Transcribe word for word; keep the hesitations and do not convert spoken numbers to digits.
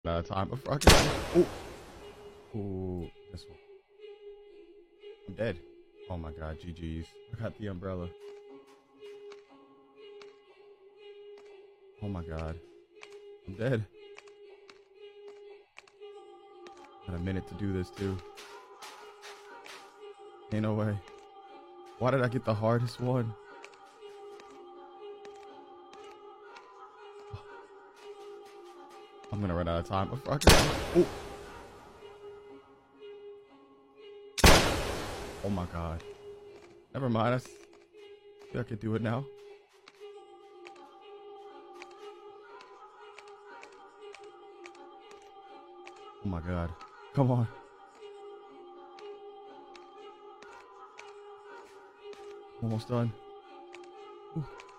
Another time before I can. Oh, oh, this one. I'm dead. Oh my god, G G's. I got the umbrella. Oh my god. I'm dead. Got a minute to do this too. Ain't no way. Why did I get the hardest one? I'm gonna run out of time before I can. Oh. Oh my god. Never mind. I think I can do it now. Oh my god. Come on. Almost done. Ooh.